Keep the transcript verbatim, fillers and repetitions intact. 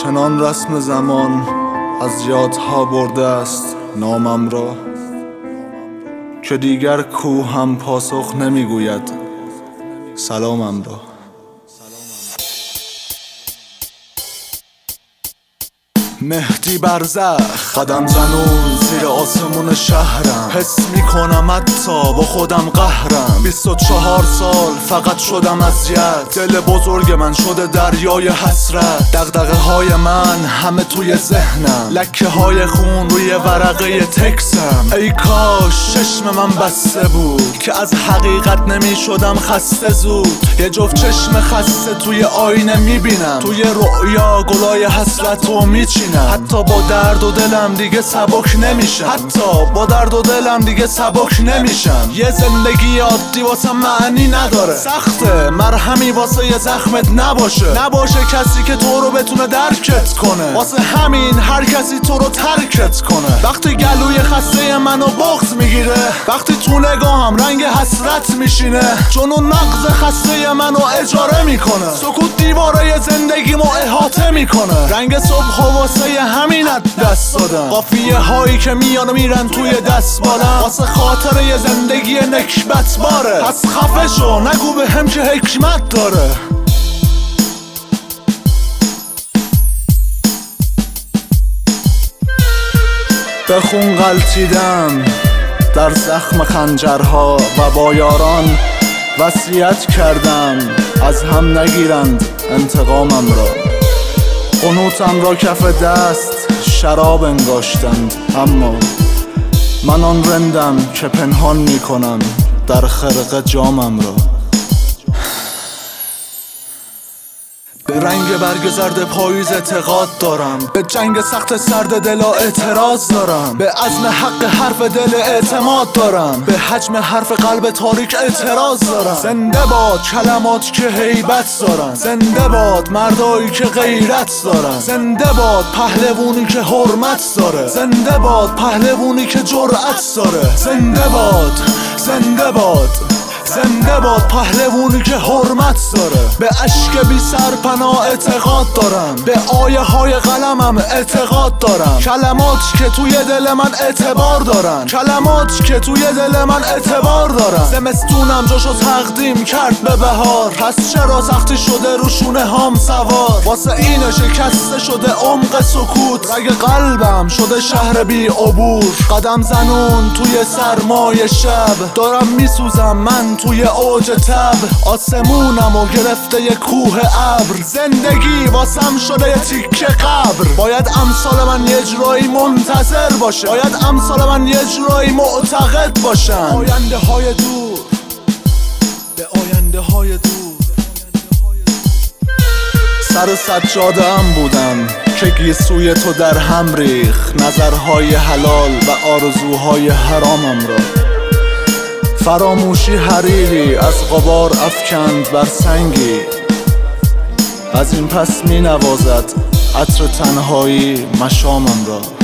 چنان رسم زمان از یادها برده است نامم را که دیگر کوه هم پاسخ نمیگوید سلامم را. مهدی برزخ قدم زنون زیر آسمون شهرم، حس میکنم حتی با خودم قهرم. بیست و چهار سال فقط شدم اذیت، دل بزرگ من شده دریای حسرت. دغدغه های من همه توی ذهنم، لکه های خون روی ورقه تکسم. ای کاش چشم من بسته بود که از حقیقت نمی شدم خسته زود. یه جفت چشم خسته توی آینه میبینم، توی رؤیا گلای حسرتو میچینم. حتی با درد و دلم دیگه سبک نمیشم، حتی با درد و دلم دیگه سبک نمیشم. یه زندگی عادی واسه معنی نداره، سخته مرهمی واسه یه زخمت نباشه. نباشه کسی که تو رو بتونه درکت کنه، واسه همین هر کسی تو رو ترکت کنه. وقتی گلوی خسته منو بغض میگیره، وقتی تو نگاهم رنگ حسرت میشینه، چون اون مغز خسته منو اجاره میکنه. سکوت دیواره زندگیمو احاطه میکنه. رنگ صبح واسه همینت دست دادم، قافیه هایی که میان و میرن توی دست بالم، واسه خاطر یه زندگی نکبت باره. پس خفه شو نگو به هم که حکمت داره. به خون غلطیدم در زخم خنجرها و با یاران وصیت کردم از هم نگیرند انتقامم را. قنوتم را کف دست شراب انگاشتند، اما من آن رندم که پنهان میکنم در خرقه جامم را. به رنگ برگ زرد پاییز اعتقاد دارم، به جنگ سخت سرد دلا اعتراض دارم، به عزم حق حرف دل اعتماد دارم، به حجم حرف قلب تاریک اعتراض دارم. زنده باد کلمات که هیبت دارن، زنده باد مردایی که غیرت دارن، زنده باد پهلوونی که حرمت داره، زنده باد پهلوونی که جرأت داره، زنده باد زنده باد زنده باد پهلوونی که حرمت داره. به اشک بی سرپناه اعتقاد دارم، به آیه های قلمم اعتقاد دارم. کلمات که توی دل من اعتبار دارن، کلمات که توی دل من اعتبار دارن. زمستونم جاشو تقدیم کرد به بهار، پس چرا سختی شده رو شونه هام سوار؟ واسه این شکسته شده عمق سکوت، رگ قلبم شده شهر بی عبور. قدم زنون توی سرمای شب، دارم میسوزم من توی اوج تب. آسمونم و گرفته یه کوه ابر، زندگی واسم شده یه تیکه قبر. باید امثال من یه جرایی منتظر باشه، باید امثال من یه جرایی معتقد باشن. آینده های دور، به آینده های دور. سر سجاده ام بودم که گیسوی تو در هم ریخ، نظرهای حلال و آرزوهای حرامم را. فراموشی حریری از غبار افکند بر سنگی، از این پس می نوازد عطر تنهایی مشامم را.